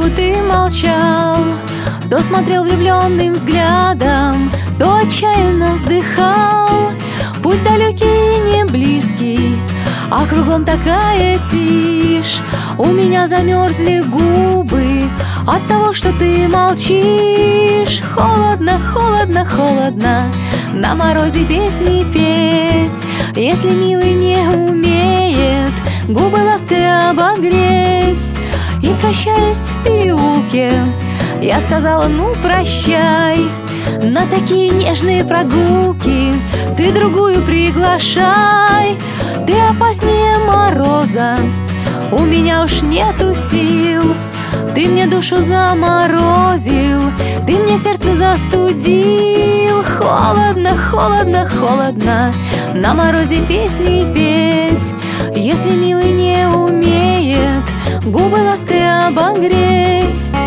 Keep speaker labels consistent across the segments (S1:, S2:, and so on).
S1: дорогу ты молчал, то смотрел влюбленным взглядом, то отчаянно вздыхал. Путь далекий и не близкий, а кругом такая тишь. У меня замерзли губы от того, что ты молчишь. Холодно, холодно, холодно на морозе песни петь, если милый не умеет губы лаской обогреть. И прощаясь в переулке, я сказала: ну прощай. На такие нежные прогулки ты другую приглашай. Ты опаснее мороза, у меня уж нету сил. Ты мне душу заморозил, ты мне сердце застудил. Холодно, холодно, холодно на морозе песни петь, если милый не умеет губы лаской обогреть.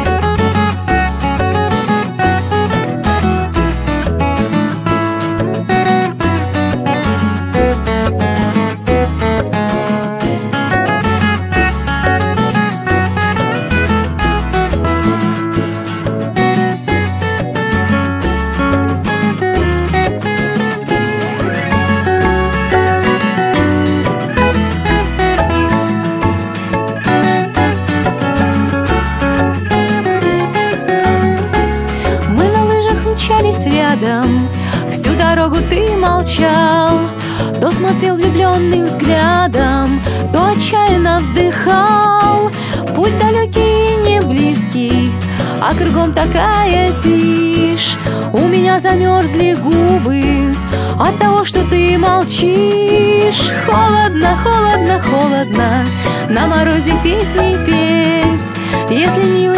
S1: Всю дорогу ты молчал, то смотрел влюбленным взглядом, то отчаянно вздыхал. Путь далекий и не близкий, а кругом такая тишь. У меня замерзли губы от того, что ты молчишь. Холодно, холодно, холодно на морозе песни петь, если милый